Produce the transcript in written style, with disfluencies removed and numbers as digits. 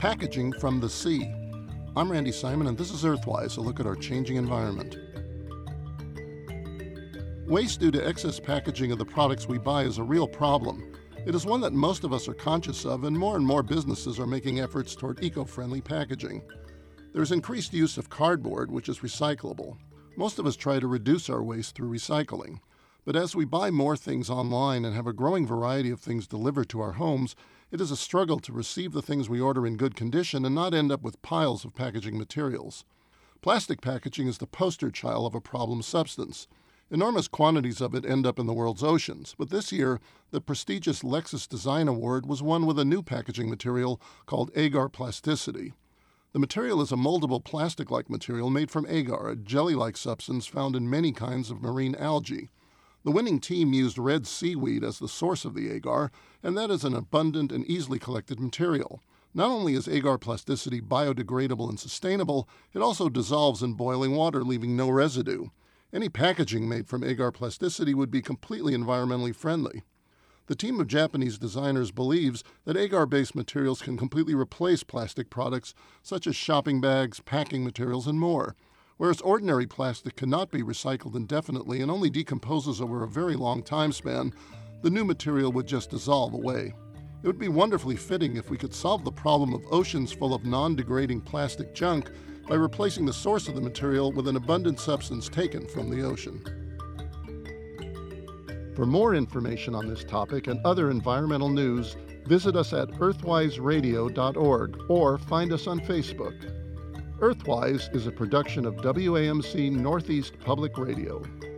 Packaging from the sea. I'm Randy Simon, and this is Earthwise, a look at our changing environment. Waste due to excess packaging of the products we buy is a real problem. It is one that most of us are conscious of, and more businesses are making efforts toward eco-friendly packaging. There's increased use of cardboard, which is recyclable. Most of us try to reduce our waste through recycling. But as we buy more things online and have a growing variety of things delivered to our homes, it is a struggle to receive the things we order in good condition and not end up with piles of packaging materials. Plastic packaging is the poster child of a problem substance. Enormous quantities of it end up in the world's oceans, but this year, the prestigious Lexus Design Award was won with a new packaging material called agar plasticity. The material is a moldable plastic-like material made from agar, a jelly-like substance found in many kinds of marine algae. The winning team used red seaweed as the source of the agar, and that is an abundant and easily collected material. Not only is agar plasticity biodegradable and sustainable, it also dissolves in boiling water, leaving no residue. Any packaging made from agar plasticity would be completely environmentally friendly. The team of Japanese designers believes that agar-based materials can completely replace plastic products such as shopping bags, packing materials, and more. Whereas ordinary plastic cannot be recycled indefinitely and only decomposes over a very long time span, the new material would just dissolve away. It would be wonderfully fitting if we could solve the problem of oceans full of non-degrading plastic junk by replacing the source of the material with an abundant substance taken from the ocean. For more information on this topic and other environmental news, visit us at earthwiseradio.org or find us on Facebook. Earthwise is a production of WAMC Northeast Public Radio.